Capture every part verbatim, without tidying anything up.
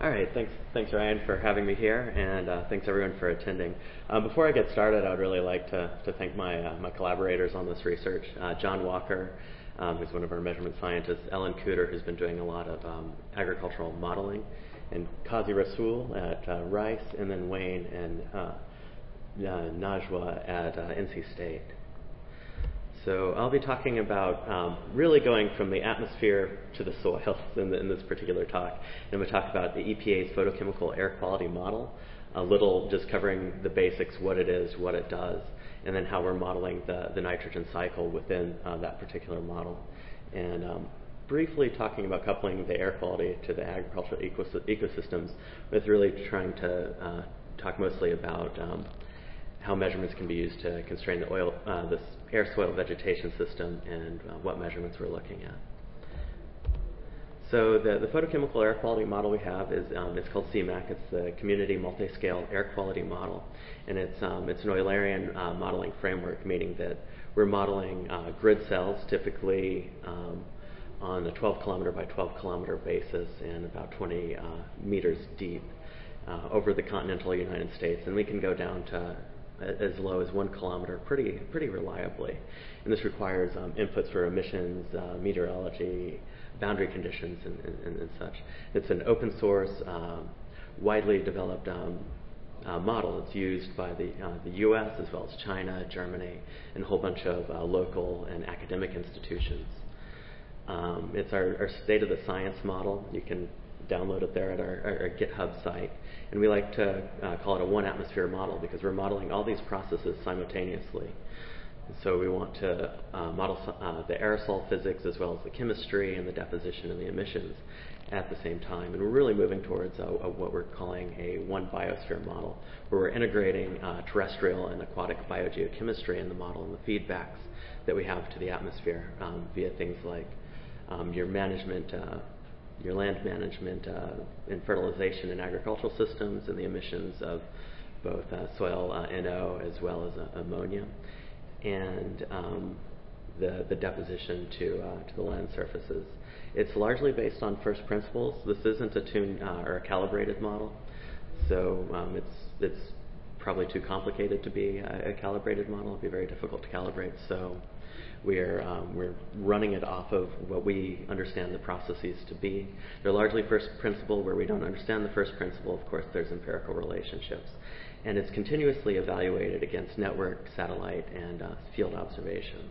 All right, thanks, thanks Ryan for having me here, and uh, thanks everyone for attending. Uh, before I get started, I would really like to, to thank my, uh, my collaborators on this research, uh, John Walker, um, who's one of our measurement scientists, Ellen Cooter, who's been doing a lot of um, agricultural modeling, and Kazi Rasool at uh, Rice, and then Wayne and uh, uh, Najwa at uh, N C State. So I'll be talking about um, really going from the atmosphere to the soil in, the, in this particular talk. And we'll talk about the E P A's photochemical air quality model, a little just covering the basics, what it is, what it does, and then how we're modeling the, the nitrogen cycle within uh, that particular model. And um, briefly talking about coupling the air quality to the agricultural ecos ecosystems with really trying to uh, talk mostly about um, how measurements can be used to constrain the oil, uh, this air-soil vegetation system, and uh, what measurements we're looking at. So the, the photochemical air quality model we have is um, it's called C M A C. It's the Community Multi-Scale Air Quality Model, and it's um, it's an Eulerian uh, modeling framework, meaning that we're modeling uh, grid cells, typically um, on a twelve kilometer by twelve kilometer basis and about twenty uh, meters deep uh, over the continental United States, and we can go down to as low as one kilometer pretty pretty reliably. And this requires um, inputs for emissions, uh, meteorology, boundary conditions, and, and, and such. It's an open source, uh, widely developed um, uh, model. It's used by the, uh, the U S as well as China, Germany, and a whole bunch of uh, local and academic institutions. Um, it's our, our state of the science model. You can download it there at our, our, our GitHub site. And we like to uh, call it a one atmosphere model because we're modeling all these processes simultaneously. And so we want to uh, model uh, the aerosol physics as well as the chemistry and the deposition and the emissions at the same time. And we're really moving towards a, a, what we're calling a one biosphere model, where we're integrating uh, terrestrial and aquatic biogeochemistry in the model and the feedbacks that we have to the atmosphere um, via things like um, your management uh, your land management uh, and fertilization and agricultural systems, and the emissions of both uh, soil uh, N O as well as uh, ammonia, and um, the, the deposition to, uh, to the land surfaces. It's largely based on first principles. This isn't a tuned uh, or a calibrated model, so um, it's, it's probably too complicated to be a, a calibrated model. It'd be very difficult to calibrate. So We're, um, we're running it off of what we understand the processes to be. They're largely first principle. Where we don't understand the first principle, of course, there's empirical relationships. And it's continuously evaluated against network, satellite, and uh, field observations.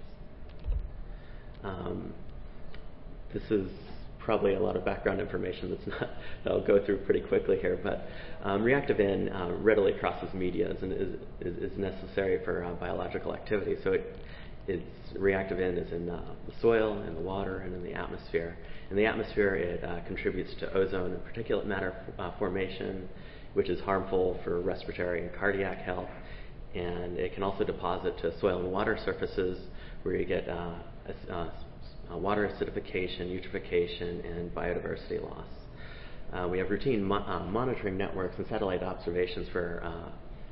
Um, this is probably a lot of background information that's not, that I'll go through pretty quickly here, but um, reactive N uh, readily crosses medias and is, is, is necessary for uh, biological activity. So it, Its reactive N is in uh, the soil, and the water, and in the atmosphere. In the atmosphere, it uh, contributes to ozone and particulate matter uh, formation, which is harmful for respiratory and cardiac health. And it can also deposit to soil and water surfaces, where you get uh, uh, uh, water acidification, eutrophication, and biodiversity loss. Uh, we have routine mo uh, monitoring networks and satellite observations for, uh,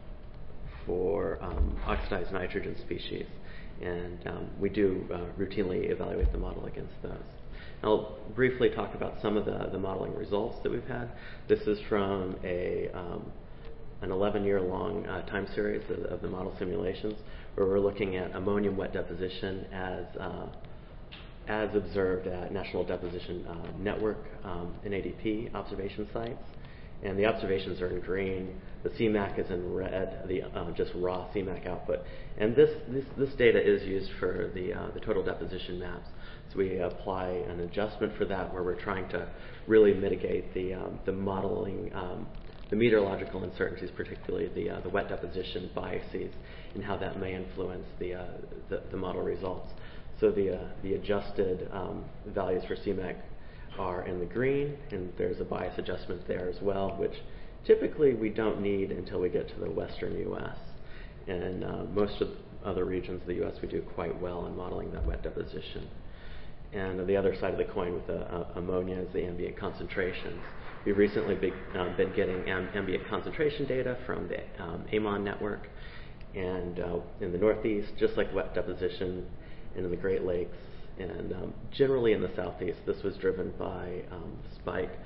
for um, oxidized nitrogen species. And um, we do uh, routinely evaluate the model against those. I'll briefly talk about some of the, the modeling results that we've had. This is from a, um, an eleven year long uh, time series of, of the model simulations, where we're looking at ammonium wet deposition as, uh, as observed at National Deposition uh, Network um, N A D P observation sites. And the observations are in green. The C M A C is in red, the uh, just raw C M A C output. And this, this, this data is used for the, uh, the total deposition maps. So we apply an adjustment for that, where we're trying to really mitigate the, um, the modeling, um, the meteorological uncertainties, particularly the, uh, the wet deposition biases, and how that may influence the, uh, the, the model results. So the, uh, the adjusted um, values for C M A C are in the green, and there's a bias adjustment there as well, which typically we don't need until we get to the western U S. And uh, most of other regions of the U S we do quite well in modeling that wet deposition. And on the other side of the coin with the uh, ammonia is the ambient concentrations. We've recently be, uh, been getting am ambient concentration data from the um, AMON network, and uh, in the Northeast, just like wet deposition, and in the Great Lakes, and um, generally in the Southeast. This was driven by um, spike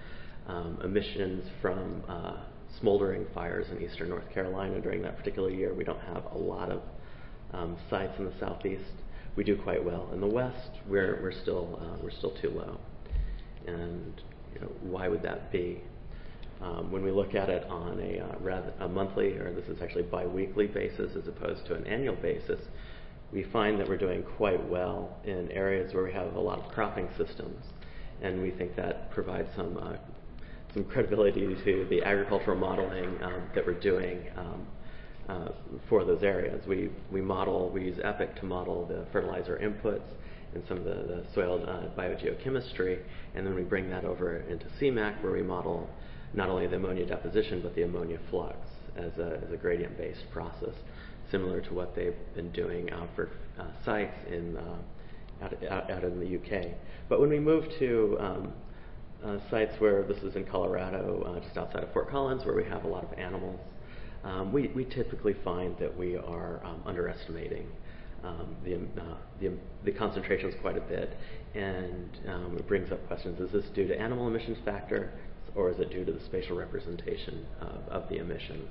um, emissions from uh, smoldering fires in eastern North Carolina during that particular year. We don't have a lot of um, sites in the southeast. We do quite well. In the west, we're we're still uh, we're still too low. And you know, why would that be? Um, when we look at it on a, uh, rather, a monthly, or this is actually bi-weekly basis as opposed to an annual basis, we find that we're doing quite well in areas where we have a lot of cropping systems, and we think that provides some uh, some credibility to the agricultural modeling um, that we're doing um, uh, for those areas. We we model, we use EPIC to model the fertilizer inputs and some of the, the soil uh, biogeochemistry, and then we bring that over into C MAC, where we model not only the ammonia deposition but the ammonia flux as a, as a gradient-based process, similar to what they've been doing uh, for uh, sites in uh, out, out, out in the U K. But when we move to um, uh, sites where, this is in Colorado, uh, just outside of Fort Collins, where we have a lot of animals, um, we, we typically find that we are um, underestimating um, the, uh, the, the concentrations quite a bit, and um, it brings up questions: is this due to animal emissions factor, or is it due to the spatial representation of, of the emissions?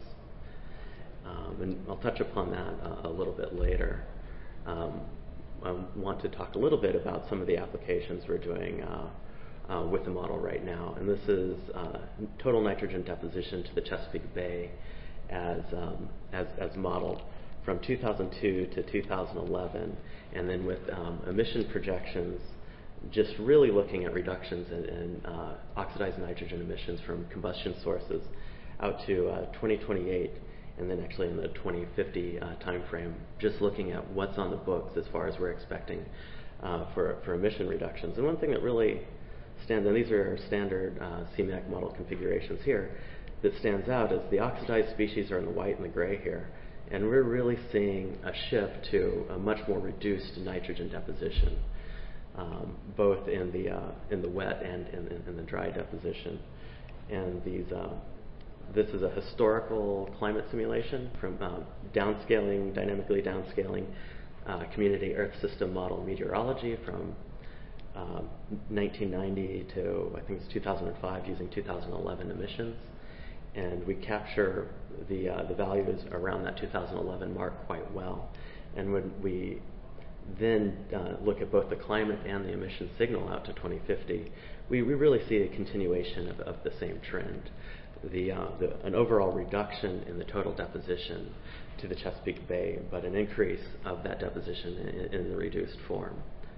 Um, and I'll touch upon that uh, a little bit later. Um, I want to talk a little bit about some of the applications we're doing uh, uh, with the model right now. And this is uh, total nitrogen deposition to the Chesapeake Bay as, um, as, as modeled from two thousand two to two thousand eleven, and then with um, emission projections, just really looking at reductions in, in uh, oxidized nitrogen emissions from combustion sources out to uh, twenty twenty-eight, and then actually in the twenty fifty uh, time frame, just looking at what's on the books as far as we're expecting uh, for, for emission reductions. And one thing that really stands, and these are our standard uh, C MAC model configurations here, that stands out is the oxidized species are in the white and the gray here, and we're really seeing a shift to a much more reduced nitrogen deposition, um, both in the uh, in the wet and in, in, in the dry deposition. And these uh, this is a historical climate simulation from uh, downscaling, dynamically downscaling uh, community Earth system model meteorology from uh, nineteen ninety to, I think it's two thousand five, using two thousand eleven emissions. And we capture the uh, the values around that two thousand eleven mark quite well. And when we then uh, look at both the climate and the emission signal out to twenty fifty, we, we really see a continuation of, of the same trend. The, uh, the, an overall reduction in the total deposition to the Chesapeake Bay, but an increase of that deposition in, in the reduced form.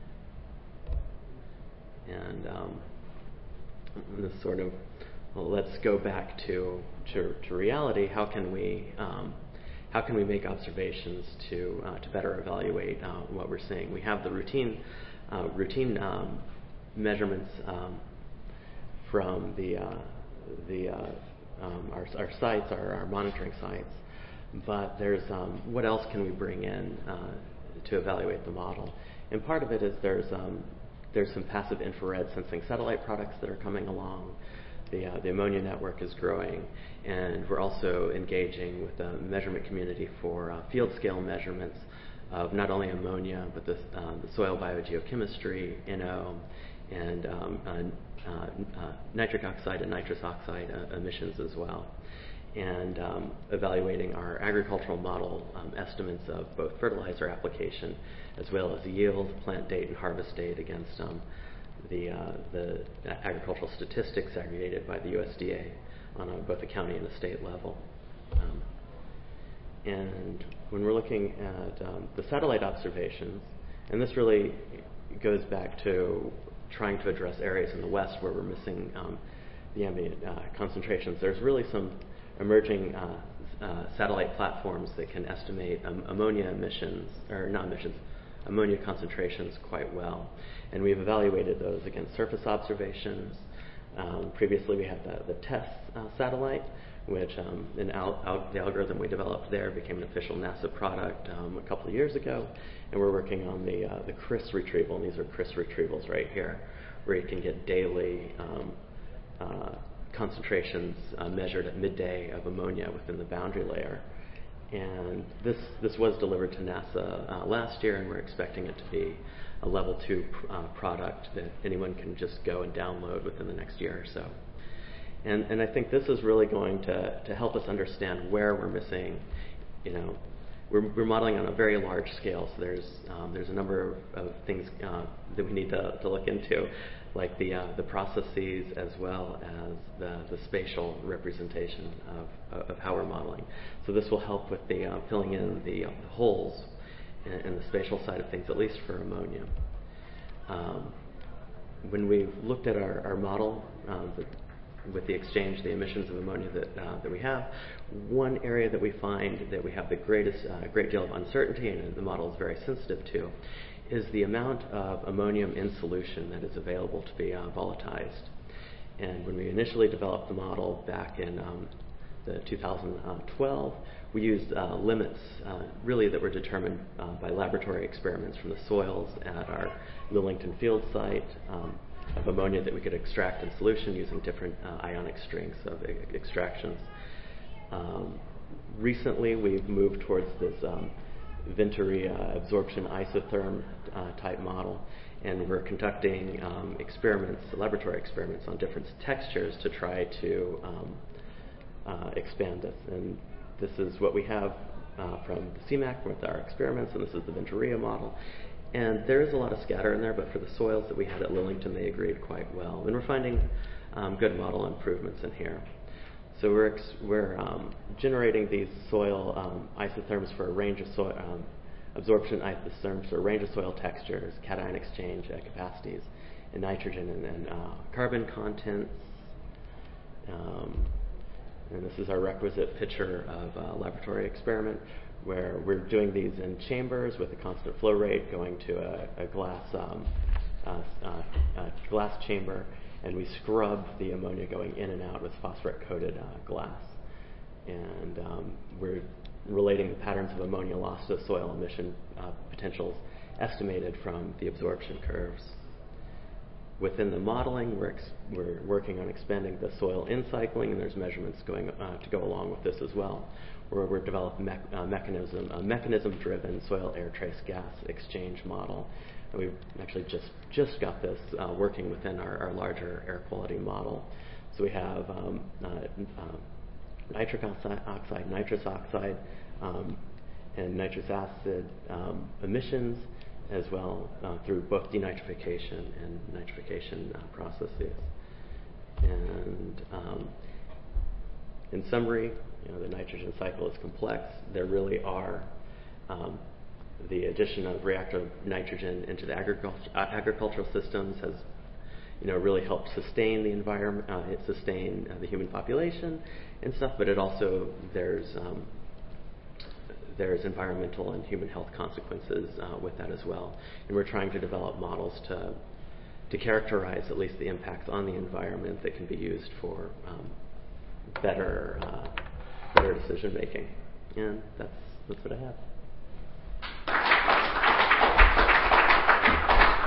And um, this sort of, well, let's go back to, to, to reality. How can we um, how can we make observations to uh, to better evaluate uh, what we're seeing? We have the routine uh, routine um, measurements um, from the uh, the uh, um, our, our sites, our, our monitoring sites, but there's um, what else can we bring in uh, to evaluate the model? And part of it is there's um, there's some passive infrared sensing satellite products that are coming along. The, uh, the ammonia network is growing, and we're also engaging with the measurement community for uh, field scale measurements of not only ammonia, but the, uh, the soil biogeochemistry, N O, and um, uh, uh, uh, nitric oxide and nitrous oxide uh, emissions as well. And um, evaluating our agricultural model um, estimates of both fertilizer application as well as yield, plant date, and harvest date against um, the, uh, the agricultural statistics aggregated by the U S D A on a, both a county and a state level. Um, and when we're looking at um, the satellite observations, and this really goes back to trying to address areas in the west where we're missing um, the ambient uh, concentrations, there's really some emerging uh, uh, satellite platforms that can estimate um, ammonia emissions, or not emissions, ammonia concentrations quite well. And we've evaluated those against surface observations. Um, previously we had the, the TESS uh, satellite, which um, in al al the algorithm we developed there became an official NASA product um, a couple of years ago. And we're working on the, uh, the CRIS retrieval, and these are CRIS retrievals right here, where you can get daily um, uh, concentrations uh, measured at midday of ammonia within the boundary layer. And this, this was delivered to NASA uh, last year, and we're expecting it to be a level two pr uh, product that anyone can just go and download within the next year or so. And, and I think this is really going to, to help us understand where we're missing, you know, we're, we're modeling on a very large scale, so there's, um, there's a number of, of things uh, that we need to, to look into, like the, uh, the processes as well as the, the spatial representation of, of how we're modeling. So this will help with the uh, filling in the, uh, the holes in, in the spatial side of things, at least for ammonia. Um, when we've looked at our, our model, um, the, with the exchange, the emissions of ammonia that, uh, that we have, one area that we find that we have the greatest, uh, great deal of uncertainty, and the model is very sensitive to, is the amount of ammonium in solution that is available to be uh, volatilized. And when we initially developed the model back in um, the two thousand twelve, we used uh, limits uh, really that were determined uh, by laboratory experiments from the soils at our Lillington field site um, of ammonia that we could extract in solution using different uh, ionic strengths of e extractions. Um, recently, we've moved towards this um, Venturia absorption isotherm uh, type model, and we're conducting um, experiments, laboratory experiments on different textures to try to um, uh, expand this. And this is what we have uh, from the C MAC with our experiments, and this is the Venturia model. And there is a lot of scatter in there, but for the soils that we had at Lillington, they agreed quite well. And we're finding um, good model improvements in here. So we're, ex we're um, generating these soil um, isotherms for a range of soil, um, absorption isotherms for a range of soil textures, cation exchange uh, capacities, and nitrogen and, and uh, carbon contents. Um, and this is our requisite picture of a laboratory experiment where we're doing these in chambers with a constant flow rate going to a, a glass um, uh, uh, uh, glass chamber. And we scrub the ammonia going in and out with phosphorus-coated uh, glass. And um, we're relating the patterns of ammonia loss to soil emission uh, potentials estimated from the absorption curves. Within the modeling, we're, ex we're working on expanding the soil in-cycling, and there's measurements going uh, to go along with this as well, where we're developing me uh, mechanism, a mechanism-driven soil air trace gas exchange model. And we've actually just, just got this uh, working within our, our larger air quality model. So we have um, uh, uh, nitric oxide, nitrous oxide, um, and nitrous acid um, emissions, as well uh, through both denitrification and nitrification uh, processes. And um, in summary, you know, the nitrogen cycle is complex. There really are um, the addition of reactive nitrogen into the agriculture, uh, agricultural systems has, you know, really helped sustain the environment, uh, it sustain uh, the human population and stuff. But it also there's um, there's environmental and human health consequences uh, with that as well. And we're trying to develop models to to characterize at least the impacts on the environment that can be used for um, better uh, better decision making. And that's that's what I have.